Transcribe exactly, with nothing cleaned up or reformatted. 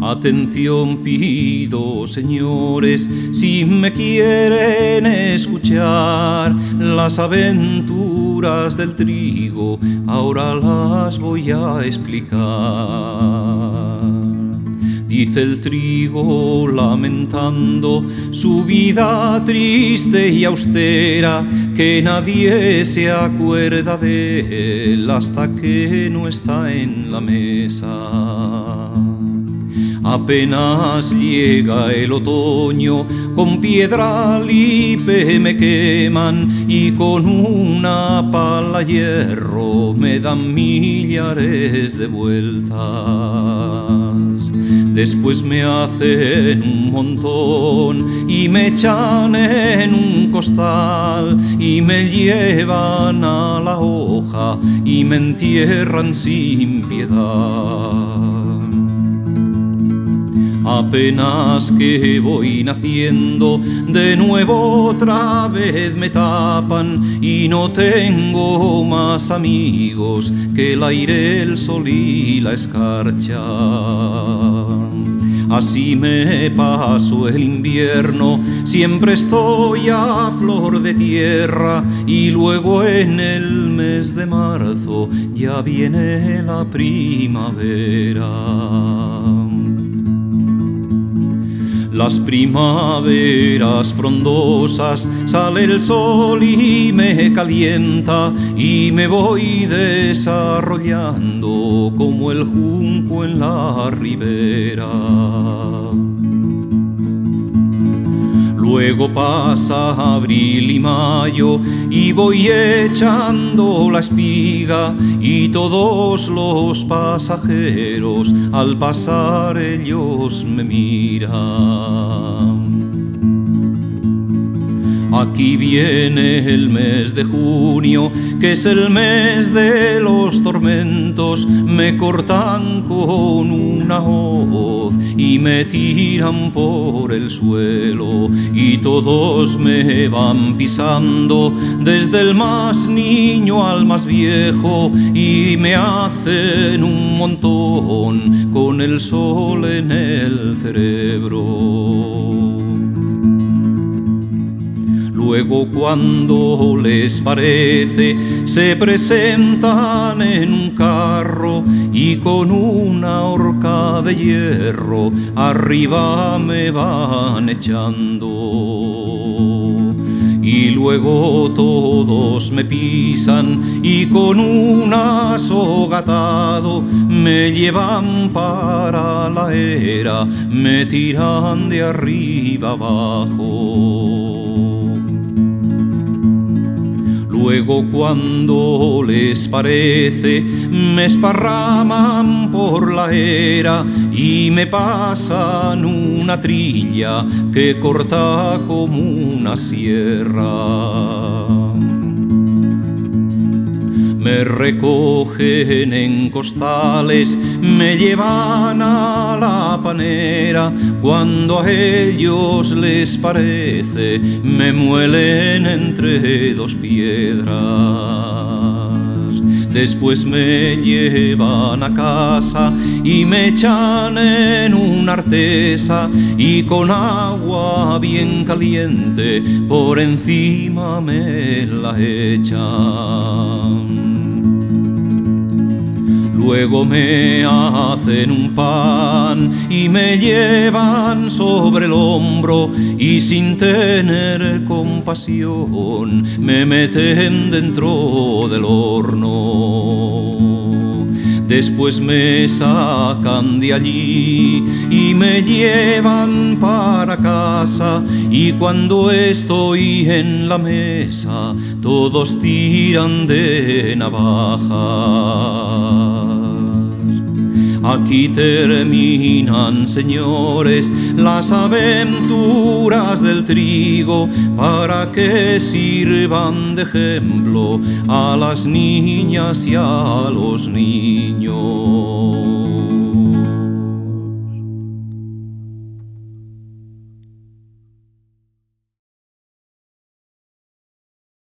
Atención pido, señores, si me quieren escuchar las aventuras del trigo, ahora las voy a explicar. Dice el trigo lamentando su vida triste y austera, que nadie se acuerda de él hasta que no está en la mesa. Apenas llega el otoño, con piedra lipe me queman y con una pala hierro me dan millares de vueltas. Después me hacen un montón y me echan en un costal y me llevan a la hoja y me entierran sin piedad. Apenas que voy naciendo, de nuevo otra vez me tapan y no tengo más amigos que el aire, el sol y la escarcha. Así me paso el invierno, siempre estoy a flor de tierra y luego en el mes de marzo ya viene la primavera. Las primaveras frondosas, sale el sol y me calienta y me voy desarrollando como el junco en la ribera. Luego pasa abril y mayo y voy echando la espiga y todos los pasajeros al pasar ellos me miran. Aquí viene el mes de junio, que es el mes de los tormentos. Me cortan con una hoz y me tiran por el suelo y todos me van pisando, desde el más niño al más viejo, y me hacen un montón con el sol en el cerebro. Luego, cuando les parece, se presentan en un carro y con una horca de hierro arriba me van echando. Y luego todos me pisan y con un soga atado me llevan para la era, me tiran de arriba abajo. Luego, cuando les parece, me esparraman por la era y me pasan una trilla que corta como una sierra. Me recogen en costales, me llevan a la panera, cuando a ellos les parece, me muelen entre dos piedras. Después me llevan a casa y me echan en una artesa y con agua bien caliente por encima me la echan. Luego me hacen un pan y me llevan sobre el hombro y sin tener compasión me meten dentro del horno. Después me sacan de allí y me llevan para casa, y cuando estoy en la mesa todos tiran de navajas. Aquí terminan, señores, las aventuras del trigo, para que sirvan de ejemplo a las niñas y a los niños.